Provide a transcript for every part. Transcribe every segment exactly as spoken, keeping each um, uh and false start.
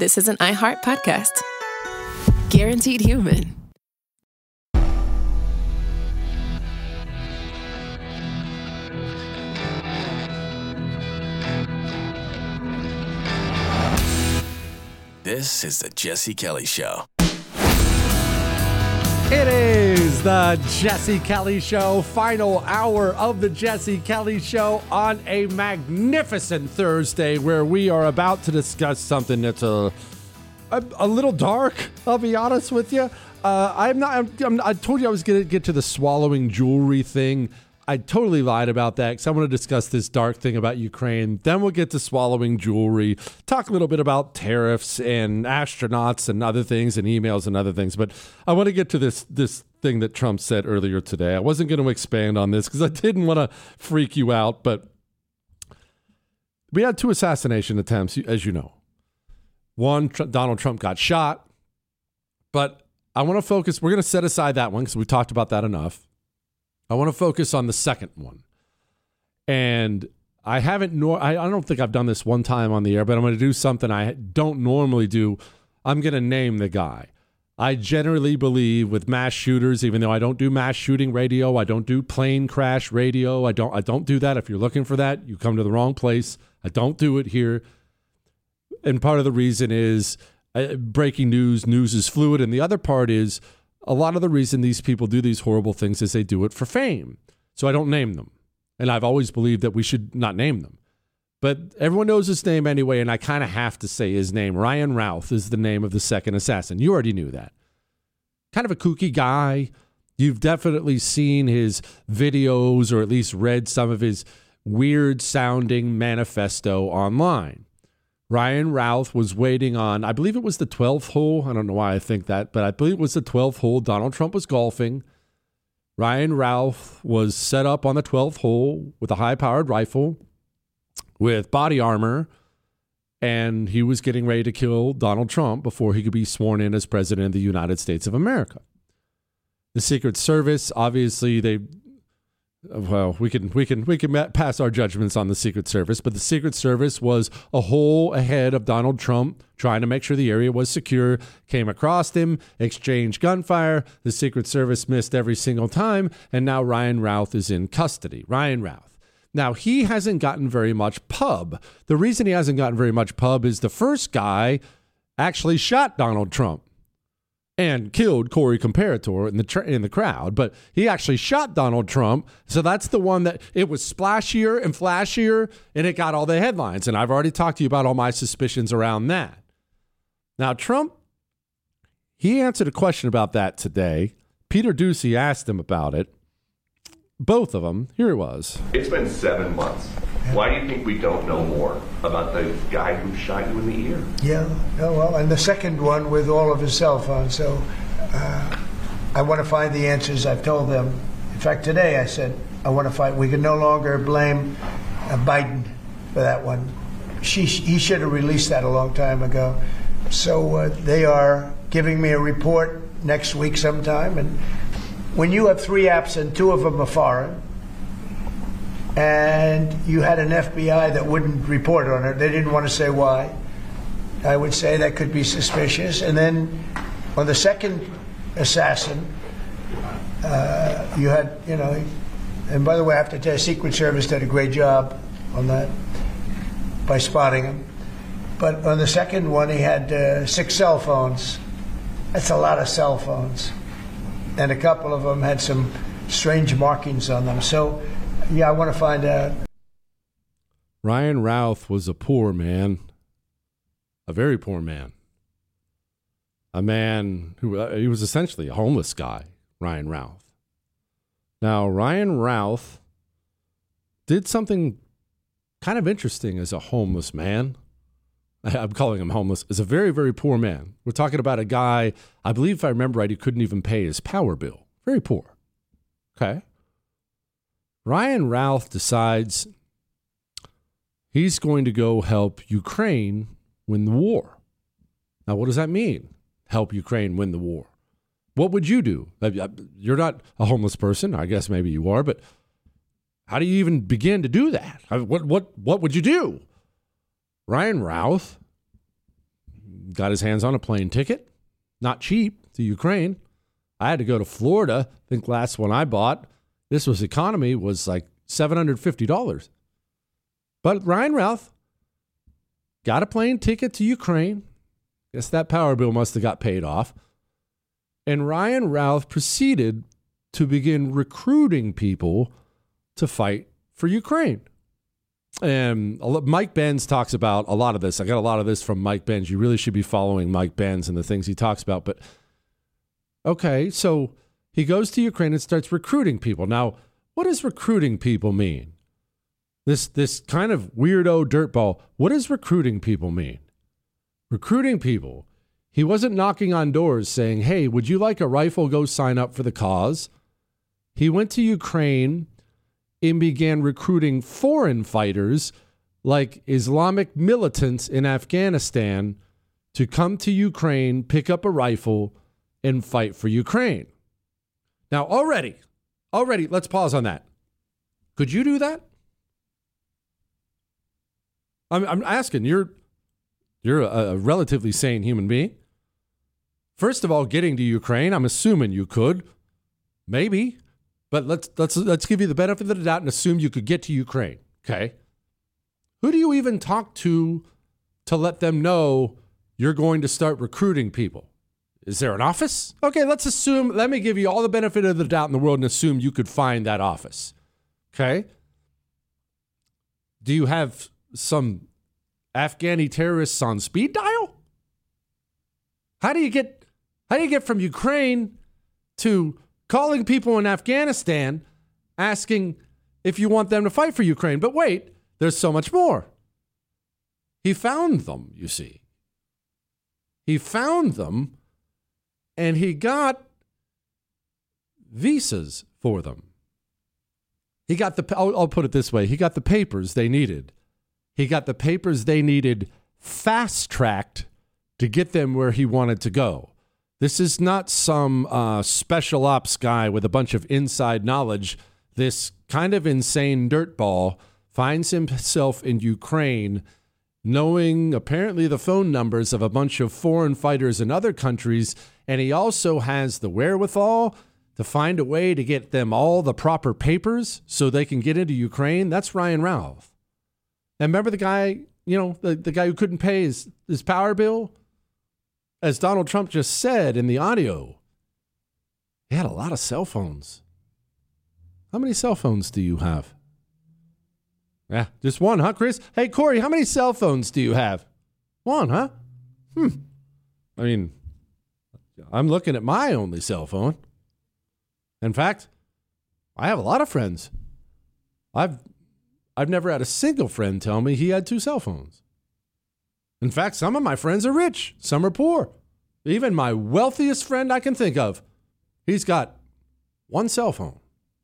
this is an iHeart podcast. Guaranteed Human. This is the Jesse Kelly Show. It is the Jesse Kelly Show, final hour of the Jesse Kelly Show on a magnificent Thursday where we are about to discuss something that's a a, a little dark, I'll be honest with you. Uh, I'm not, I'm, I'm, I told you I was going to get to the swallowing jewelry thing. I totally lied about that because I want to discuss this dark thing about Ukraine. Then we'll get to swallowing jewelry, talk a little bit about tariffs and astronauts and other things and emails and other things. But I want to get to this this thing that Trump said earlier today. I wasn't going to expand on this because I didn't want to freak you out. But we had two assassination attempts, as you know. One, Tr- Donald Trump got shot. But I want to focus. We're going to set aside that one because we talked about that enough. I want to focus on the second one. And I haven't, nor- I, I don't think I've done this one time on the air, but I'm going to do something I don't normally do. I'm going to name the guy. I generally believe with mass shooters, even though I don't do mass shooting radio, I don't do plane crash radio. I don't, I don't do that. If you're looking for that, you come to the wrong place. I don't do it here. And part of the reason is uh, breaking news, news is fluid. And the other part is, a lot of the reason these people do these horrible things is they do it for fame. So I don't name them. And I've always believed that we should not name them. But everyone knows his name anyway, and I kind of have to say his name. Ryan Routh is the name of the second assassin. You already knew that. Kind of a kooky guy. You've definitely seen his videos or at least read some of his weird-sounding manifesto online. Ryan Routh was waiting on, I believe it was the twelfth hole. I don't know why I think that, but I believe it was the twelfth hole. Donald Trump was golfing. Ryan Routh was set up on the twelfth hole with a high-powered rifle with body armor, and he was getting ready to kill Donald Trump before he could be sworn in as president of the United States of America. The Secret Service, obviously, they... Well, we can we can we can pass our judgments on the Secret Service, but the Secret Service was a hole ahead of Donald Trump, trying to make sure the area was secure. Came across him, exchanged gunfire. The Secret Service missed every single time, and now Ryan Routh is in custody. Ryan Routh. Now he hasn't gotten very much pub. The reason he hasn't gotten very much pub is the first guy actually shot Donald Trump and killed Corey Comparator in the tr- in the crowd, but he actually shot Donald Trump. So that's the one that it was splashier and flashier, and it got all the headlines. And I've already talked to you about all my suspicions around that. Now, Trump, he answered a question about that today. Peter Doocy asked him about it. Both of them. Here it was. It's been seven months. Why do you think we don't know more about the guy who shot you in the ear? Yeah, oh, well, and the second one with all of his cell phones. So uh, I want to find the answers. I've told them. In fact, today I said, I want to find, we can no longer blame uh, Biden for that one. She, he should have released that a long time ago. So uh, they are giving me a report next week sometime. And when you have three apps and two of them are foreign, and you had an F B I that wouldn't report on it, they didn't want to say why, I would say that could be suspicious. And then on the second assassin, uh, you had, you know, and by the way, I have to tell you, Secret Service did a great job on that by spotting him. But on the second one, he had uh, six cell phones. That's a lot of cell phones. And a couple of them had some strange markings on them. So, yeah, I want to find out. Ryan Routh was a poor man, a very poor man, a man who uh, he was essentially a homeless guy, Ryan Routh. Now, Ryan Routh did something kind of interesting as a homeless man. I'm calling him homeless, as a very, very poor man. We're talking about a guy, I believe if I remember right, he couldn't even pay his power bill. Very poor. Okay. Ryan Routh decides he's going to go help Ukraine win the war. Now, what does that mean? Help Ukraine win the war. What would you do? You're not a homeless person. I guess maybe you are, but how do you even begin to do that? What what what would you do? Ryan Routh got his hands on a plane ticket, not cheap, to Ukraine. I had to go to Florida. I think last one I bought, this was economy, was like seven hundred fifty dollars. But Ryan Routh got a plane ticket to Ukraine. Guess that power bill must have got paid off. And Ryan Routh proceeded to begin recruiting people to fight for Ukraine. And Mike Benz talks about a lot of this. I got a lot of this from Mike Benz. You really should be following Mike Benz and the things he talks about. But okay, so he goes to Ukraine and starts recruiting people. Now, what does recruiting people mean? This this kind of weirdo dirtball. What does recruiting people mean? Recruiting people. He wasn't knocking on doors saying, hey, would you like a rifle? Go sign up for the cause. He went to Ukraine and began recruiting foreign fighters like Islamic militants in Afghanistan to come to Ukraine, pick up a rifle, and fight for Ukraine. Now, already, already, let's pause on that. Could you do that? I'm, I'm asking, you're, you're a, a relatively sane human being. First of all, getting to Ukraine, I'm assuming you could. Maybe. But let's let's let's give you the benefit of the doubt and assume you could get to Ukraine, okay? Who do you even talk to to let them know you're going to start recruiting people? Is there an office? Okay, let's assume, let me give you all the benefit of the doubt in the world and assume you could find that office, okay? Do you have some Afghani terrorists on speed dial? How do you get how do you get from Ukraine to calling people in Afghanistan, asking if you want them to fight for Ukraine? But wait, there's so much more. He found them, you see. He found them, and he got visas for them. He got the, I'll, I'll put it this way, he got the papers they needed. He got the papers they needed fast-tracked to get them where he wanted to go. This is not some uh, special ops guy with a bunch of inside knowledge. This kind of insane dirtball finds himself in Ukraine, knowing apparently the phone numbers of a bunch of foreign fighters in other countries, and he also has the wherewithal to find a way to get them all the proper papers so they can get into Ukraine. That's Ryan Routh. And remember the guy, you know, the, the guy who couldn't pay his, his power bill? As Donald Trump just said in the audio, he had a lot of cell phones. How many cell phones do you have? Yeah, just one, huh, Chris? Hey, Corey, how many cell phones do you have? One, huh? Hmm. I mean, I'm looking at my only cell phone. In fact, I have a lot of friends. I've I've never had a single friend tell me he had two cell phones. In fact, some of my friends are rich. Some are poor. Even my wealthiest friend I can think of, he's got one cell phone.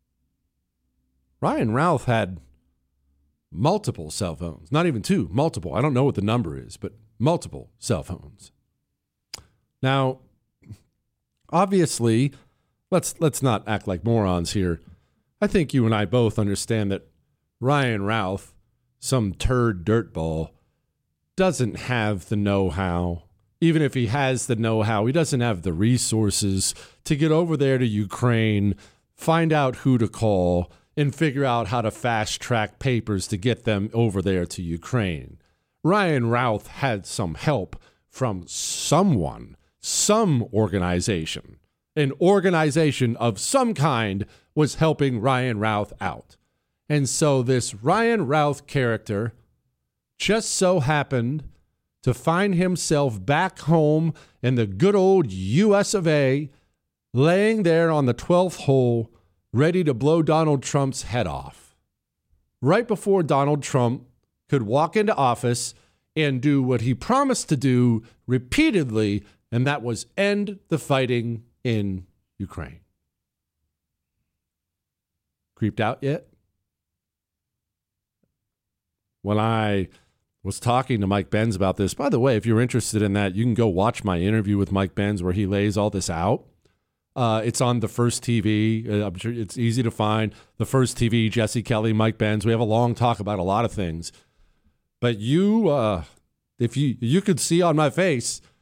Ryan Routh had multiple cell phones. Not even two, multiple. I don't know what the number is, but multiple cell phones. Now, obviously, let's let's not act like morons here. I think you and I both understand that Ryan Routh, some turd dirtball, doesn't have the know-how. Even if he has the know-how, he doesn't have the resources to get over there to Ukraine, find out who to call, and figure out how to fast-track papers to get them over there to Ukraine. Ryan Routh had some help from someone, some organization. An organization of some kind was helping Ryan Routh out. And so this Ryan Routh character just so happened to find himself back home in the good old U S of A, laying there on the twelfth hole, ready to blow Donald Trump's head off. Right before Donald Trump could walk into office and do what he promised to do repeatedly, and that was end the fighting in Ukraine. Creeped out yet? When I was talking to Mike Benz about this, by the way, if you're interested in that, you can go watch my interview with Mike Benz where he lays all this out. Uh, it's on The First T V. Uh, I'm sure it's easy to find. The First T V, Jesse Kelly, Mike Benz. We have a long talk about a lot of things. But you, uh, if you you could see on my face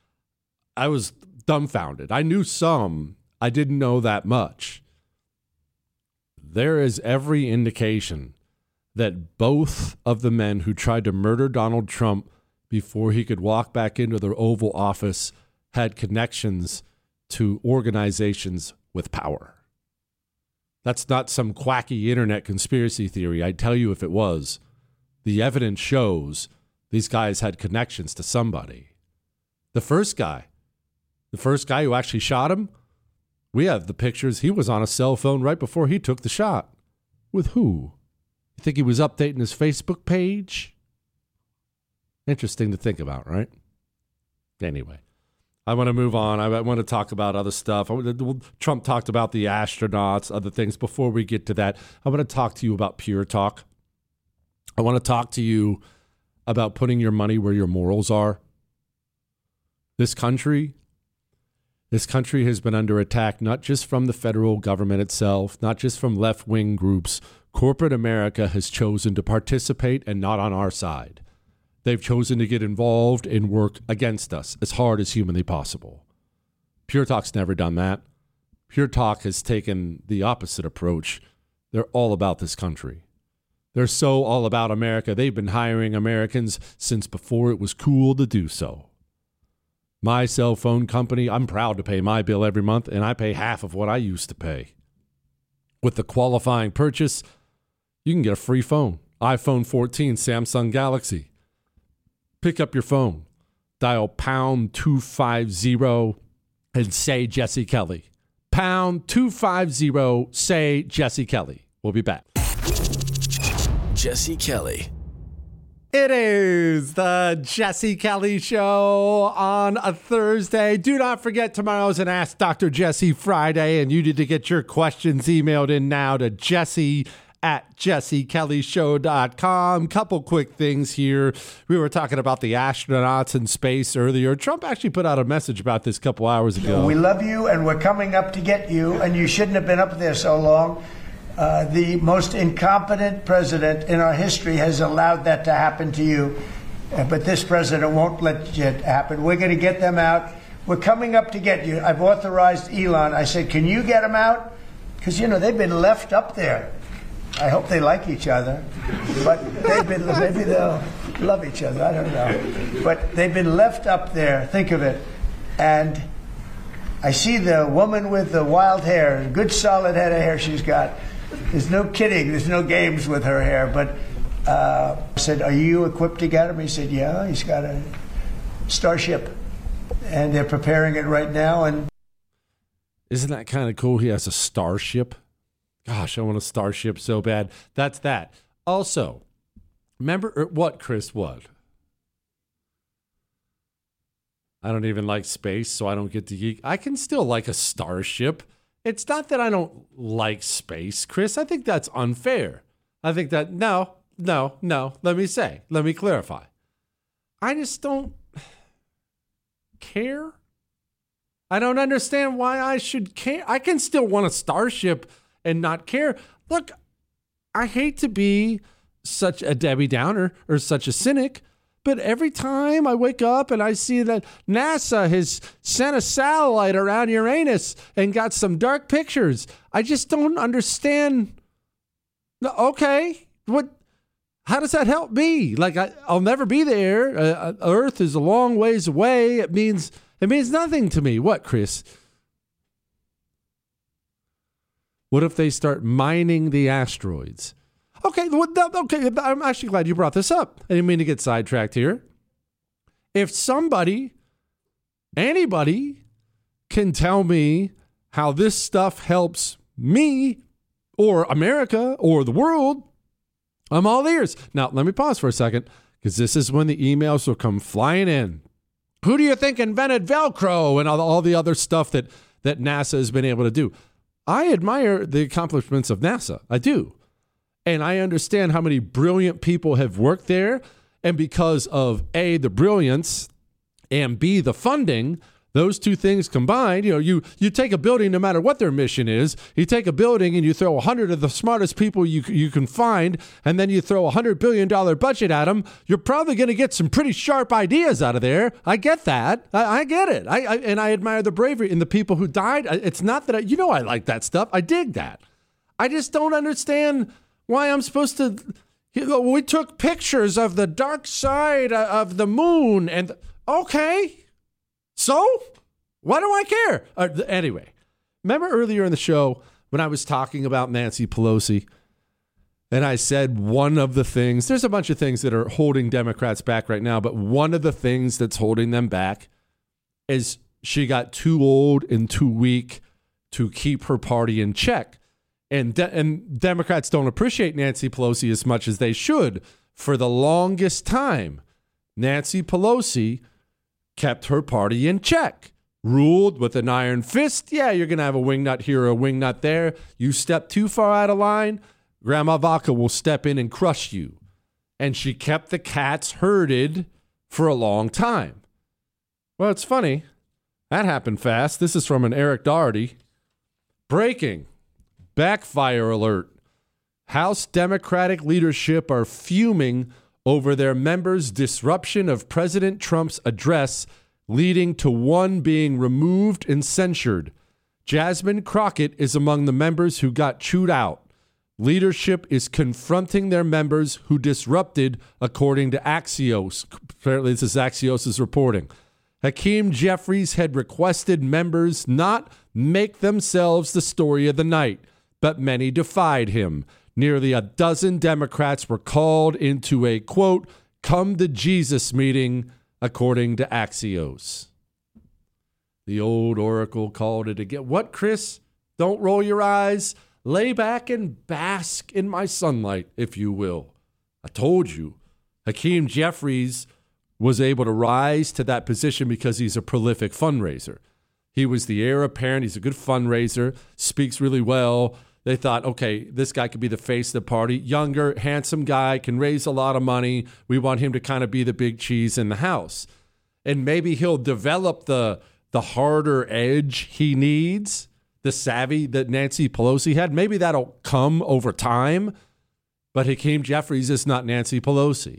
I was dumbfounded. I knew some. I didn't know that much. There is every indication that both of the men who tried to murder Donald Trump before he could walk back into the Oval Office had connections to organizations with power. That's not some quacky internet conspiracy theory. I'd tell you if it was. The evidence shows these guys had connections to somebody. The first guy, the first guy who actually shot him, we have the pictures. He was on a cell phone right before he took the shot. With who? You think he was updating his Facebook page? Interesting to think about, right? Anyway, I want to move on. I want to talk about other stuff. Trump talked about the astronauts, other things. Before we get to that, I want to talk to you about Pure Talk. I want to talk to you about putting your money where your morals are. This country, this country has been under attack, not just from the federal government itself, not just from left-wing groups. Corporate America has chosen to participate and not on our side. They've chosen to get involved and work against us as hard as humanly possible. Pure Talk's never done that. Pure Talk has taken the opposite approach. They're all about this country. They're so all about America. They've been hiring Americans since before it was cool to do so. My cell phone company, I'm proud to pay my bill every month, and I pay half of what I used to pay. With the qualifying purchase, you can get a free phone. iPhone fourteen, Samsung Galaxy. Pick up your phone, dial pound two fifty, and say Jesse Kelly. Pound two fifty, say Jesse Kelly. We'll be back. Jesse Kelly. It is the Jesse Kelly Show on a Thursday. Do not forget, tomorrow's an Ask Doctor Jesse Friday, and you need to get your questions emailed in now to Jesse at jesse kelly show dot com. Couple quick things here. We were talking about the astronauts in space earlier. Trump actually put out a message about this a couple hours ago. We love you, and we're coming up to get you, and you shouldn't have been up there so long. Uh, the most incompetent president in our history has allowed that to happen to you. Uh, but this president won't let it happen. We're going to get them out. We're coming up to get you. I've authorized Elon. I said, can you get them out? Because, you know, they've been left up there. I hope they like each other. But they've been, maybe they'll love each other. I don't know. But they've been left up there. Think of it. And I see the woman with the wild hair, good solid head of hair she's got. There's no kidding. There's no games with her hair. But uh, I said, are you equipped to get him? He said, yeah. He's got a Starship, and they're preparing it right now. And isn't that kind of cool? He has a Starship. Gosh, I want a Starship so bad. That's that. Also, remember er, what, Chris? What? I don't even like space, so I don't get to geek. I can still like a Starship. It's not that I don't like space, Chris. I think that's unfair. I think that, no, no, no. Let me say, let me clarify. I just don't care. I don't understand why I should care. I can still want a Starship and not care. Look, I hate to be such a Debbie Downer or such a cynic, but every time I wake up and I see that NASA has sent a satellite around Uranus and got some dark pictures, I just don't understand. Okay, what? How does that help me? Like I, I'll never be there. Uh, Earth is a long ways away. It means it means nothing to me. What, Chris? What if they start mining the asteroids? Okay, okay. I'm actually glad you brought this up. I didn't mean to get sidetracked here. If somebody, anybody, can tell me how this stuff helps me or America or the world, I'm all ears. Now, let me pause for a second, because this is when the emails will come flying in. Who do you think invented Velcro and all the, all the other stuff that, that NASA has been able to do? I admire the accomplishments of NASA. I do. And I understand how many brilliant people have worked there. And because of A, the brilliance, and B, the funding, Those two things combined, you know, you, you take a building, no matter what their mission is, you take a building and you throw one hundred of the smartest people you you can find, and then you throw a one hundred billion dollars budget at them, you're probably going to get some pretty sharp ideas out of there. I get that. I, I get it. I, I And I admire the bravery in the people who died. It's not that I, you know, I like that stuff. I dig that. I just don't understand why I'm supposed to, you know, we took pictures of the dark side of the moon and, okay. So, why do I care? Uh, th- anyway, remember earlier in the show when I was talking about Nancy Pelosi, and I said one of the things, there's a bunch of things that are holding Democrats back right now, but one of the things that's holding them back is she got too old and too weak to keep her party in check. And, de- and Democrats don't appreciate Nancy Pelosi as much as they should. For the longest time, Nancy Pelosi kept her party in check, ruled with an iron fist. Yeah, you're going to have a wingnut here or a wingnut there. You step too far out of line, Grandma Vaca will step in and crush you. And she kept the cats herded for a long time. Well, it's funny. That happened fast. This is from an Eric Doherty. Breaking. Backfire alert. House Democratic leadership are fuming over their members' disruption of President Trump's address, leading to one being removed and censured. Jasmine Crockett is among the members who got chewed out. Leadership is confronting their members who disrupted, according to Axios. Apparently, this is Axios' reporting. Hakeem Jeffries had requested members not make themselves the story of the night, but many defied him. Nearly a dozen Democrats were called into a, quote, come to Jesus meeting, according to Axios. The old oracle called it again. What, Chris? Don't roll your eyes. Lay back and bask in my sunlight, if you will. I told you. Hakeem Jeffries was able to rise to that position because he's a prolific fundraiser. He was the heir apparent. He's a good fundraiser, speaks really well. They thought, okay, this guy could be the face of the party. Younger, handsome guy, can raise a lot of money. We want him to kind of be the big cheese in the house. And maybe he'll develop the, the harder edge he needs, the savvy that Nancy Pelosi had. Maybe that'll come over time. But Hakeem Jeffries is not Nancy Pelosi.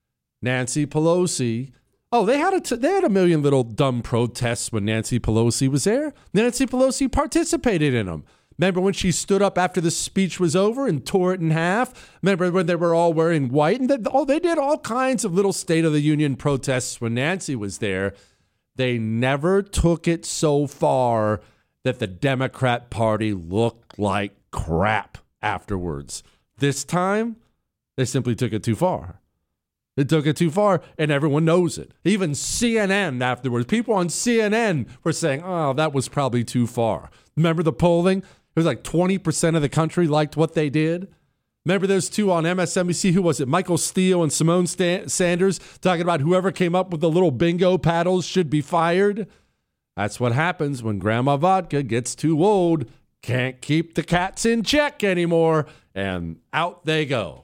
Nancy Pelosi, oh, they had a t- they had a million little dumb protests when Nancy Pelosi was there. Nancy Pelosi participated in them. Remember when she stood up after the speech was over and tore it in half? Remember when they were all wearing white? And they, oh, they did all kinds of little State of the Union protests when Nancy was there. They never took it so far that the Democrat Party looked like crap afterwards. This time, they simply took it too far. They took it too far, and everyone knows it. Even C N N afterwards. People on C N N were saying, oh, that was probably too far. Remember the polling? It was like twenty percent of the country liked what they did. Remember those two on M S N B C? Who was it? Michael Steele and Simone St- Sanders talking about whoever came up with the little bingo paddles should be fired. That's what happens when Grandma Vodka gets too old, can't keep the cats in check anymore, and out they go.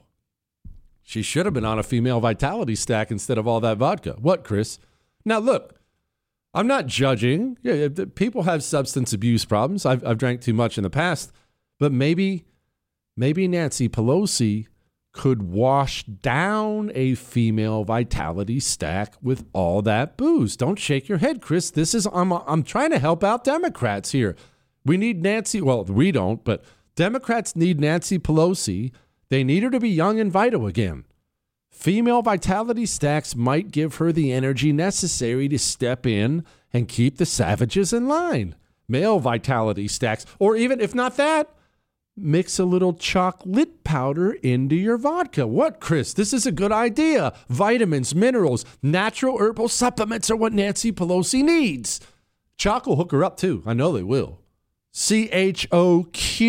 She should have been on a female vitality stack instead of all that vodka. What, Chris? Now, look. I'm not judging. Yeah, people have substance abuse problems. I've, I've drank too much in the past. But maybe, maybe Nancy Pelosi could wash down a female vitality stack with all that booze. Don't shake your head, Chris. This is I'm I'm trying to help out Democrats here. We need Nancy. Well, we don't, but Democrats need Nancy Pelosi. They need her to be young and vital again. Female vitality stacks might give her the energy necessary to step in and keep the savages in line. Male vitality stacks, or even if not that, mix a little chocolate powder into your vodka. What, Chris? This is a good idea. Vitamins, minerals, natural herbal supplements are what Nancy Pelosi needs. Choc will hook her up too. I know they will. C H O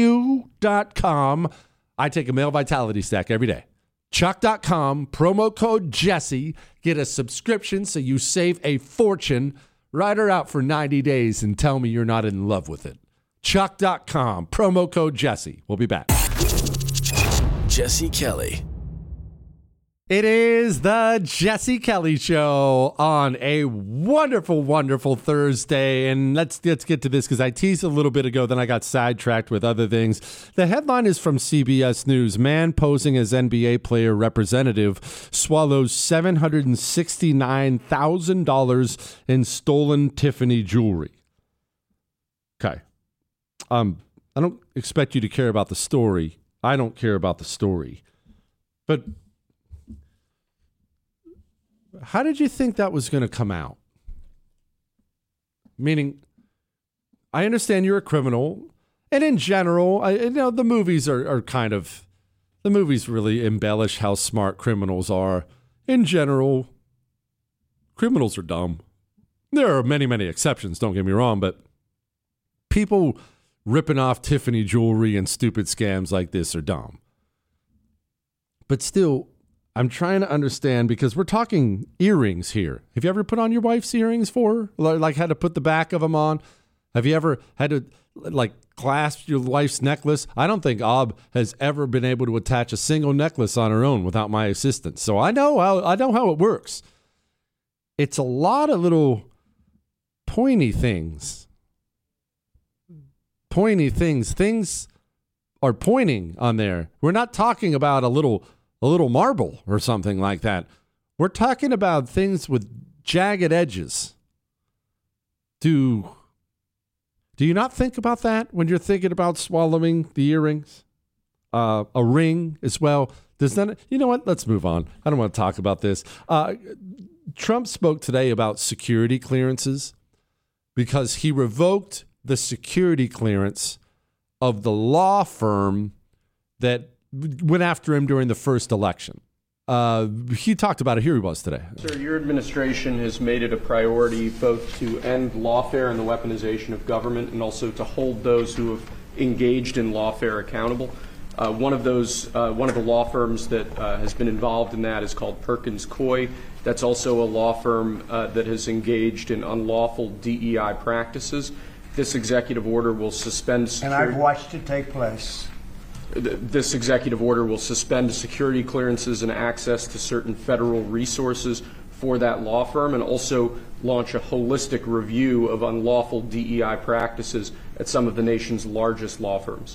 Q dot com. I take a male vitality stack every day. Choc dot com, promo code Jesse. Get a subscription so you save a fortune. Ride her out for ninety days and tell me you're not in love with it. Choc dot com, promo code Jesse. We'll be back. Jesse Kelly. It is the Jesse Kelly Show on a wonderful, wonderful Thursday. And let's, let's get to this because I teased a little bit ago, then I got sidetracked with other things. The headline is from C B S News. Man posing as N B A player representative swallows seven hundred sixty-nine thousand dollars in stolen Tiffany jewelry. Okay. Um, I don't expect you to care about the story. I don't care about the story. But how did you think that was going to come out? Meaning, I understand you're a criminal, and in general, I, you know, the movies are, are kind of, the movies really embellish how smart criminals are. In general, criminals are dumb. There are many, many exceptions, don't get me wrong, but people ripping off Tiffany jewelry and stupid scams like this are dumb. But still, I'm trying to understand because we're talking earrings here. Have you ever put on your wife's earrings for her? Like had to put the back of them on? Have you ever had to like clasp your wife's necklace? I don't think Ob has ever been able to attach a single necklace on her own without my assistance. So I know how, I know how it works. It's a lot of little pointy things. Pointy things. Things are pointing on there. We're not talking about a little a little marble or something like that. We're talking about things with jagged edges. Do, do you not think about that when you're thinking about swallowing the earrings? Uh, a ring as well. Does that, you know what? Let's move on. I don't want to talk about this. Uh, Trump spoke today about security clearances because he revoked the security clearance of the law firm that went after him during the first election. Uh, he talked about it. Here he was today. Sir, your administration has made it a priority both to end lawfare and the weaponization of government and also to hold those who have engaged in lawfare accountable. Uh, one of those, uh, one of the law firms that uh, has been involved in that is called Perkins Coie. That's also a law firm uh, that has engaged in unlawful D E I practices. This executive order will suspend security. And I've watched it take place. This executive order will suspend security clearances and access to certain federal resources for that law firm and also launch a holistic review of unlawful D E I practices at some of the nation's largest law firms.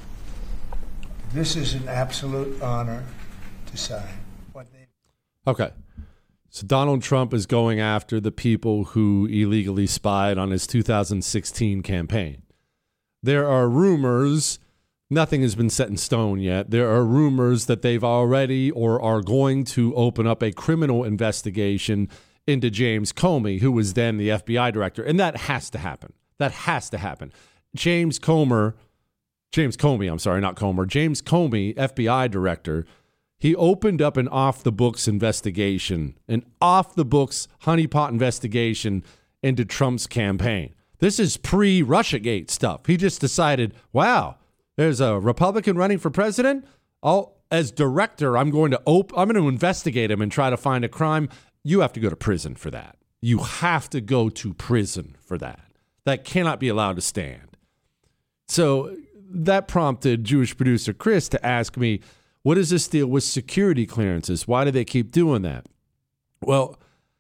This is an absolute honor to sign. What they- Okay. So Donald Trump is going after the people who illegally spied on his two thousand sixteen campaign. There are rumors, nothing has been set in stone yet. There are rumors that they've already or are going to open up a criminal investigation into James Comey, who was then the F B I director. And that has to happen. That has to happen. James Comer, James Comey, I'm sorry, not Comer, James Comey, F B I director, he opened up an off-the-books investigation, an off-the-books honeypot investigation into Trump's campaign. This is pre-Russiagate stuff. He just decided, wow, there's a Republican running for president. I'll, as director, I'm going to op- I'm going to investigate him and try to find a crime. You have to go to prison for that. You have to go to prison for that. That cannot be allowed to stand. So that prompted Jewish producer Chris to ask me, what is this deal with security clearances? Why do they keep doing that? Well,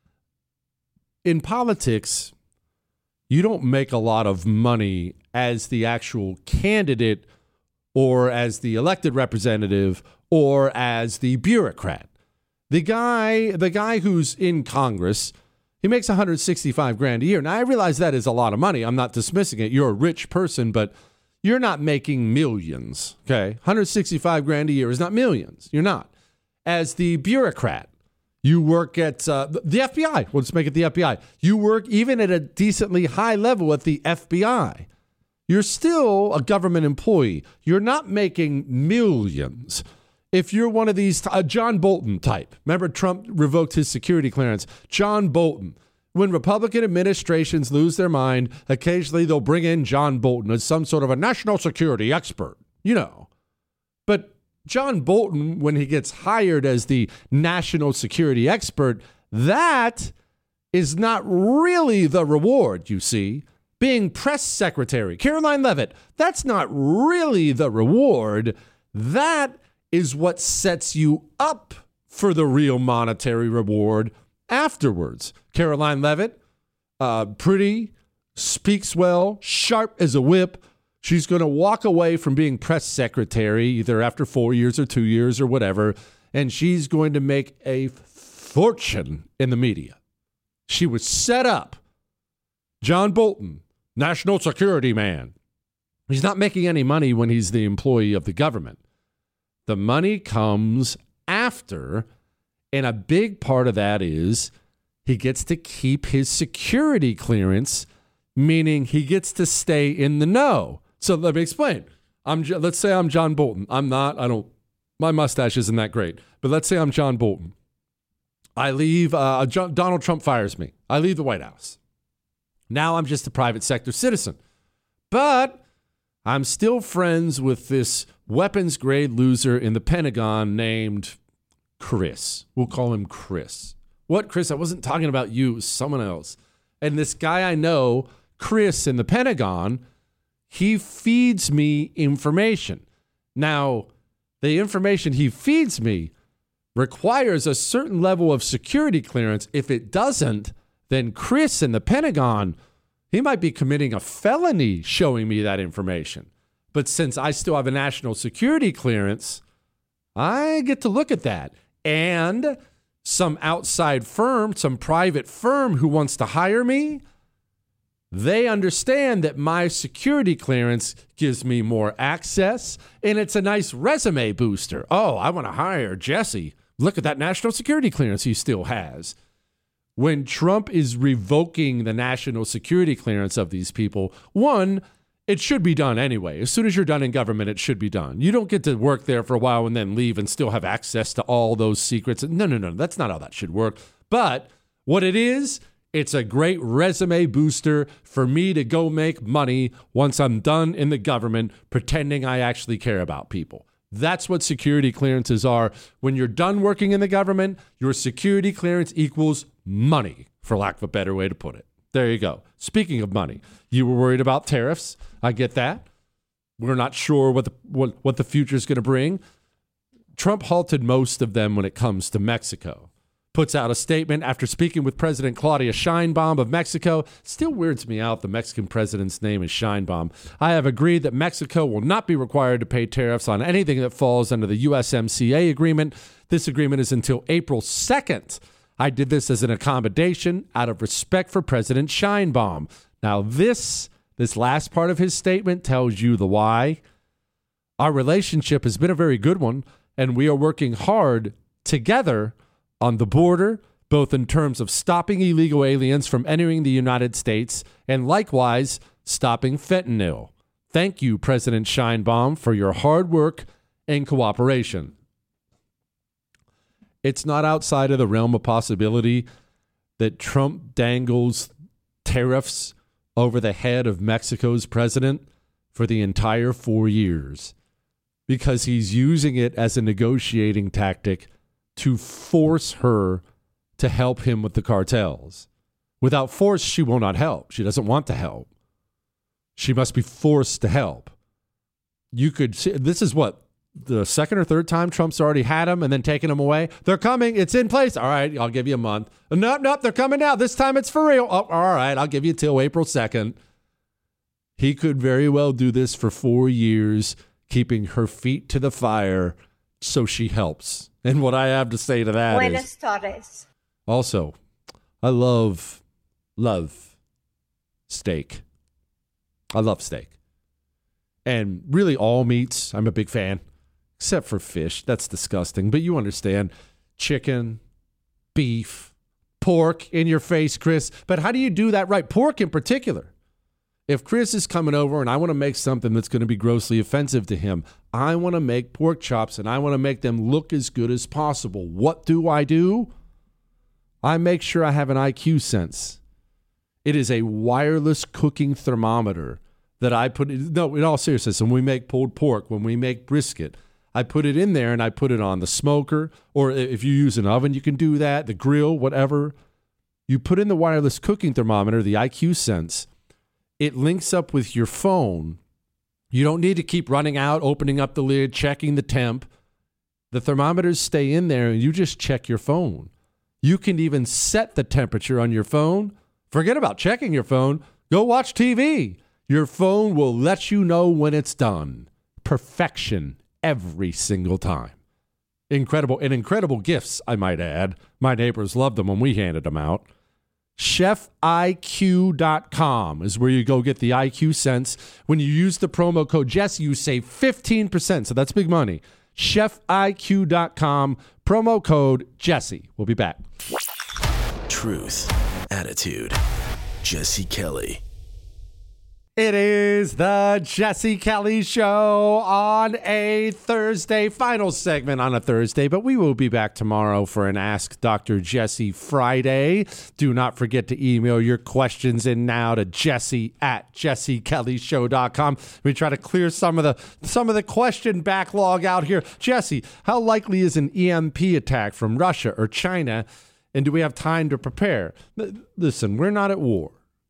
in politics, you don't make a lot of money as the actual candidate or as the elected representative or as the bureaucrat. The guy, the guy who's in Congress, he makes one hundred sixty-five grand a year. Now, I realize that is a lot of money. I'm not dismissing it. You're a rich person, but you're not making millions, okay? one hundred sixty-five grand a year is not millions. You're not. As the bureaucrat, you work at uh, the F B I. Let's make it the F B I. You work even at a decently high level at the F B I. You're still a government employee. You're not making millions. If you're one of these, uh, John Bolton type. Remember Trump revoked his security clearance. John Bolton. When Republican administrations lose their mind, occasionally they'll bring in John Bolton as some sort of a national security expert, you know. But John Bolton, when he gets hired as the national security expert, that is not really the reward, you see. Being press secretary, Caroline Leavitt, that's not really the reward. That is what sets you up for the real monetary reward afterwards. Caroline Leavitt, uh, pretty, speaks well, sharp as a whip. She's going to walk away from being press secretary either after four years or two years or whatever, and she's going to make a fortune in the media. She was set up. John Bolton, national security man. He's not making any money when he's the employee of the government. The money comes after, and a big part of that is he gets to keep his security clearance, meaning he gets to stay in the know. So let me explain. I'm let's say I'm John Bolton. I'm not. I don't. My mustache isn't that great. But let's say I'm John Bolton. I leave. Uh, John, Donald Trump fires me. I leave the White House. Now I'm just a private sector citizen. But I'm still friends with this weapons grade loser in the Pentagon named Chris. We'll call him Chris. What, Chris? I wasn't talking about you. It was someone else. And this guy I know, Chris in the Pentagon, he feeds me information. Now, the information he feeds me requires a certain level of security clearance. If it doesn't, then Chris in the Pentagon, he might be committing a felony showing me that information. But since I still have a national security clearance, I get to look at that. And some outside firm, some private firm who wants to hire me, they understand that my security clearance gives me more access, and it's a nice resume booster. Oh, I want to hire Jesse. Look at that national security clearance he still has. When Trump is revoking the national security clearance of these people, one, it should be done anyway. As soon as you're done in government, it should be done. You don't get to work there for a while and then leave and still have access to all those secrets. No, no, no, that's not how that should work. But what it is, it's a great resume booster for me to go make money once I'm done in the government, pretending I actually care about people. That's what security clearances are. When you're done working in the government, your security clearance equals money, for lack of a better way to put it. There you go. Speaking of money, you were worried about tariffs. I get that. We're not sure what the what, what the future is going to bring. Trump halted most of them when it comes to Mexico. Puts out a statement after speaking with President Claudia Sheinbaum of Mexico. Still weirds me out the Mexican president's name is Sheinbaum. I have agreed that Mexico will not be required to pay tariffs on anything that falls under the U S M C A agreement. This agreement is until April second. I did this as an accommodation out of respect for President Sheinbaum. Now this, this last part of his statement tells you the why. Our relationship has been a very good one, and we are working hard together on the border, both in terms of stopping illegal aliens from entering the United States and likewise stopping fentanyl. Thank you, President Sheinbaum, for your hard work and cooperation. It's not outside of the realm of possibility that Trump dangles tariffs over the head of Mexico's president for the entire four years because he's using it as a negotiating tactic to force her to help him with the cartels. Without force, she will not help. She doesn't want to help. She must be forced to help. You could see, this is what, the second or third time Trump's already had them and then taken them away. They're coming. It's in place. All right, I'll give you a month. Nope, nope, they're coming now. This time it's for real. Oh, all right, I'll give you till April second. He could very well do this for four years, keeping her feet to the fire so she helps. And what I have to say to that Buenas is... tardes. Also, I love, love steak. I love steak. And really all meats, I'm a big fan. Except for fish. That's disgusting. But you understand. Chicken, beef, pork in your face, Chris. But how do you do that right? Pork in particular. If Chris is coming over and I want to make something that's going to be grossly offensive to him, I want to make pork chops and I want to make them look as good as possible. What do I do? I make sure I have an I Q sense. It is a wireless cooking thermometer that I put in. No, in all seriousness, when we make pulled pork, when we make brisket, I put it in there and I put it on the smoker, or if you use an oven, you can do that, the grill, whatever. You put in the wireless cooking thermometer, the I Q sense. It links up with your phone. You don't need to keep running out, opening up the lid, checking the temp. The thermometers stay in there and you just check your phone. You can even set the temperature on your phone. Forget about checking your phone. Go watch T V. Your phone will let you know when it's done. Perfection every single time. Incredible, and incredible gifts, I might add. My neighbors loved them when we handed them out. chef I Q dot com is where you go get the I Q Sense. When you use the promo code Jesse, you save fifteen percent, so that's big money. chef I Q dot com, promo code Jesse. We'll be back. Truth, attitude, Jesse Kelly. It is the Jesse Kelly Show on a Thursday, final segment on a Thursday, but we will be back tomorrow for an Ask Doctor Jesse Friday. Do not forget to email your questions in now to Jesse at jesse kelly show dot com. We try to clear some of the some of the question backlog out here. Jesse, how likely is an E M P attack from Russia or China, and do we have time to prepare? Listen, we're not at war.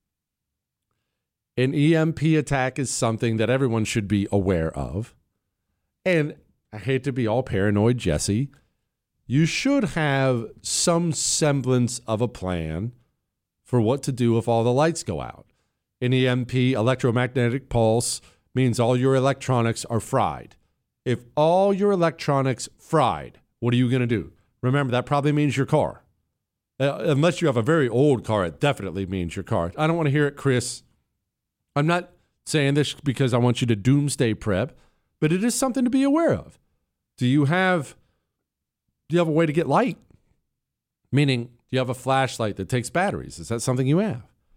An E M P attack is something that everyone should be aware of. And I hate to be all paranoid, Jesse. You should have some semblance of a plan for what to do if all the lights go out. An E M P, electromagnetic pulse, means all your electronics are fried. If all your electronics fried, what are you going to do? Remember, that probably means your car. Uh, unless you have a very old car, it definitely means your car. I don't want to hear it, Chris. I'm not saying this because I want you to doomsday prep, but it is something to be aware of. Do you have do you have a way to get light? Meaning, do you have a flashlight that takes batteries? Is that something you have?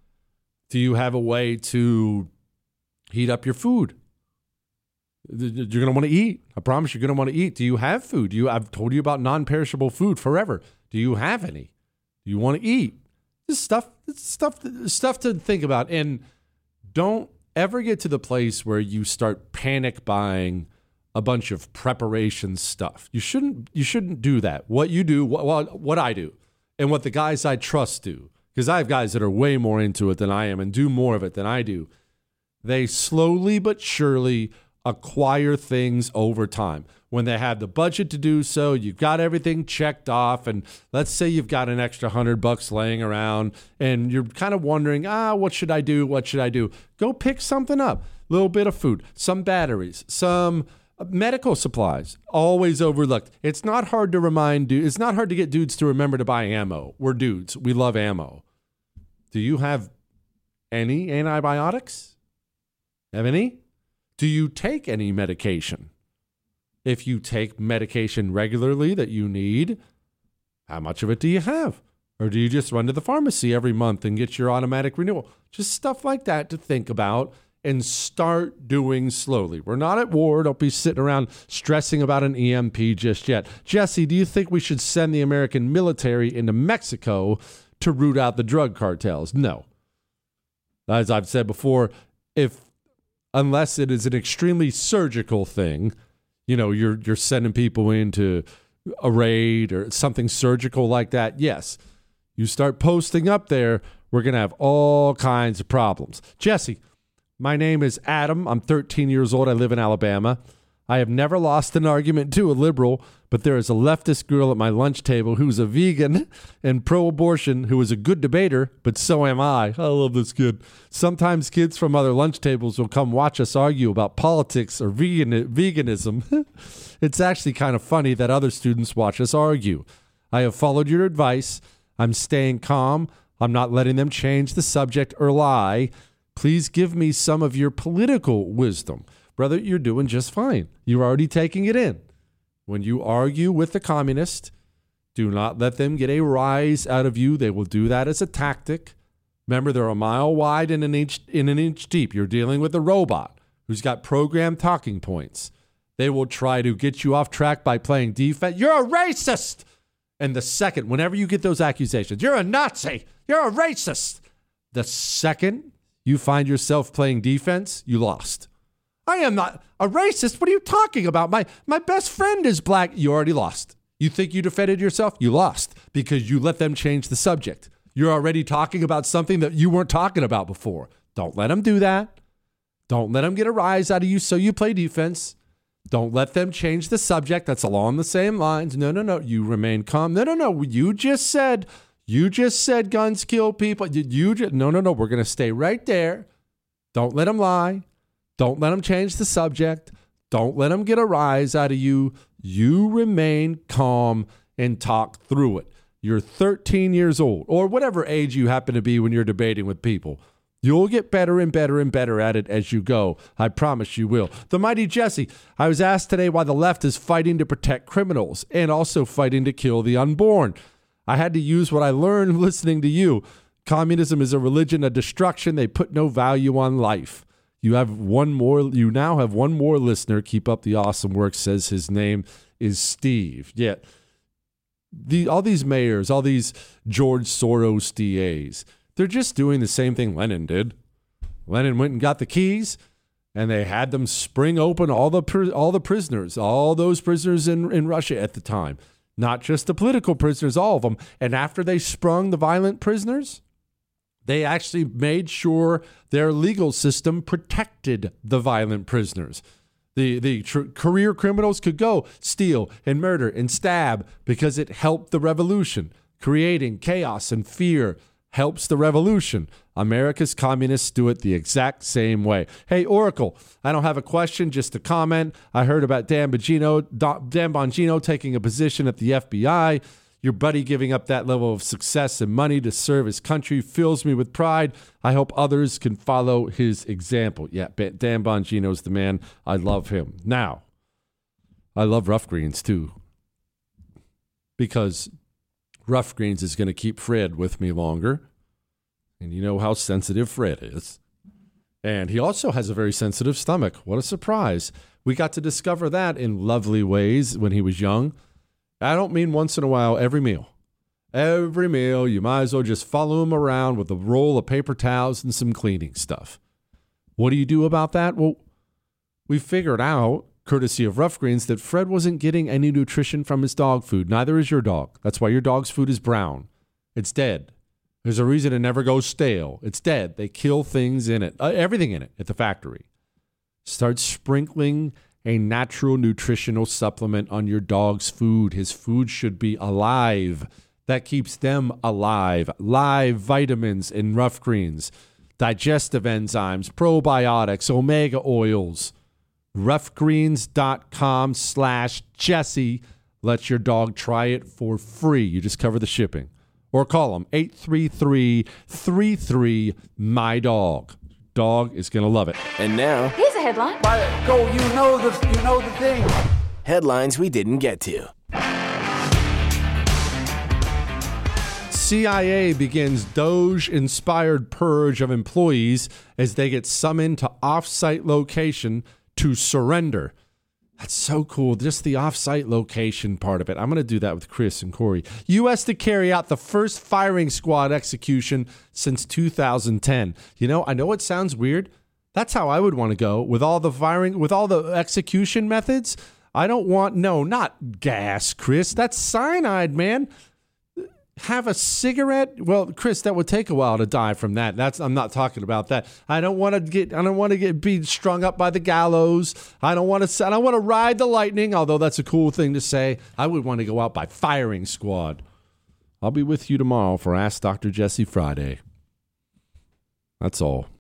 Do you have a way to heat up your food? You're going to want to eat. I promise you're going to want to eat. Do you have food? Do you, I've told you about non-perishable food forever. Do you have any? Do you want to eat? This stuff, this stuff, stuff to think about. And don't ever get to the place where you start panic buying a bunch of preparation stuff. You shouldn't you shouldn't do that. What you do, what, what I do, and what the guys I trust do, because I have guys that are way more into it than I am and do more of it than I do, they slowly but surely acquire things over time. When they have the budget to do so, you've got everything checked off, and let's say you've got an extra hundred bucks laying around, and you're kind of wondering, ah, what should I do? What should I do? Go pick something up. A little bit of food, some batteries, some medical supplies, always overlooked. It's not hard to remind dudes. It's not hard to get dudes to remember to buy ammo. We're dudes. We love ammo. Do you have any antibiotics? Have any? Do you take any medication? If you take medication regularly that you need, how much of it do you have? Or do you just run to the pharmacy every month and get your automatic renewal? Just stuff like that to think about and start doing slowly. We're not at war. Don't be sitting around stressing about an E M P just yet. Jesse, do you think we should send the American military into Mexico to root out the drug cartels? No. As I've said before, if unless it is an extremely surgical thing, you know, you're you're sending people into a raid or something surgical like that, yes. You start posting up there, we're going to have all kinds of problems. Jesse, my name is Adam. I'm thirteen years old. I live in Alabama. I have never lost an argument to a liberal, but there is a leftist girl at my lunch table who's a vegan and pro-abortion who is a good debater, but so am I. I love this kid. Sometimes kids from other lunch tables will come watch us argue about politics or vegan veganism. It's actually kind of funny that other students watch us argue. I have followed your advice. I'm staying calm. I'm not letting them change the subject or lie. Please give me some of your political wisdom. Brother, you're doing just fine. You're already taking it in. When you argue with the communist, do not let them get a rise out of you. They will do that as a tactic. Remember, they're a mile wide and an inch in an inch deep. You're dealing with a robot who's got programmed talking points. They will try to get you off track by playing defense. You're a racist. And the second, whenever you get those accusations, you're a Nazi, you're a racist. The second you find yourself playing defense, you lost. I am not a racist. What are you talking about? My my best friend is black. You already lost. You think you defended yourself? You lost because you let them change the subject. You're already talking about something that you weren't talking about before. Don't let them do that. Don't let them get a rise out of you so you play defense. Don't let them change the subject. That's along the same lines. No, no, no. You remain calm. No, no, no. You just said, you just said guns kill people. You, you just, no, no, no. We're going to stay right there. Don't let them lie. Don't let them change the subject. Don't let them get a rise out of you. You remain calm and talk through it. You're thirteen years old, or whatever age you happen to be when you're debating with people. You'll get better and better and better at it as you go. I promise you will. The Mighty Jesse. I was asked today why the left is fighting to protect criminals and also fighting to kill the unborn. I had to use what I learned listening to you. Communism is a religion of destruction. They put no value on life. You have one more. You now have one more listener. Keep up the awesome work. Says his name is Steve. Yet the all these mayors, all these George Soros D As. They're just doing the same thing Lenin did. Lenin went and got the keys, and they had them spring open all the all the prisoners, all those prisoners in, in Russia at the time. Not just the political prisoners, all of them. And after they sprung the violent prisoners, they actually made sure their legal system protected the violent prisoners. The, the tr- career criminals could go steal and murder and stab because it helped the revolution, creating chaos and fear. Helps the revolution. America's communists do it the exact same way. Hey, Oracle, I don't have a question, just a comment. I heard about Dan Bongino, Dan Bongino taking a position at the F B I. Your buddy giving up that level of success and money to serve his country fills me with pride. I hope others can follow his example. Yeah, Dan Bongino's the man. I love him. Now, I love Rough Greens too, because Rough Greens is going to keep Fred with me longer. And you know how sensitive Fred is. And he also has a very sensitive stomach. What a surprise. We got to discover that in lovely ways when he was young. I don't mean once in a while, every meal. Every meal, you might as well just follow him around with a roll of paper towels and some cleaning stuff. What do you do about that? Well, we figured out, courtesy of Rough Greens, that Fred wasn't getting any nutrition from his dog food. Neither is your dog. That's why your dog's food is brown. It's dead. There's a reason it never goes stale. It's dead. They kill things in it, uh, everything in it at the factory. Start sprinkling a natural nutritional supplement on your dog's food. His food should be alive. That keeps them alive. Live vitamins in Rough Greens, digestive enzymes, probiotics, omega oils. roughgreens.com slash Jesse. Let your dog try it for free. You just cover the shipping. Or call them eight three three, three three, M Y dog. Dog is going to love it. And now, Here's a headline. Go, you know the, you know the thing. headlines we didn't get to. C I A begins Doge-inspired purge of employees as they get summoned to off-site location to surrender. That's so cool. Just the off-site location part of it. I'm going to do that with Chris and Corey. U S to carry out the first firing squad execution since two thousand ten. You know, I know it sounds weird. That's how I would want to go with all the firing, with all the execution methods. I don't want, no, not gas, Chris. That's cyanide, man. Have a cigarette? Well, Chris, that would take a while to die from that. That's I'm not talking about that. I don't want to get I don't want to get be strung up by the gallows. I don't want to I don't want to ride the lightning, although that's a cool thing to say. I would want to go out by firing squad. I'll be with you tomorrow for Ask Doctor Jesse Friday. That's all.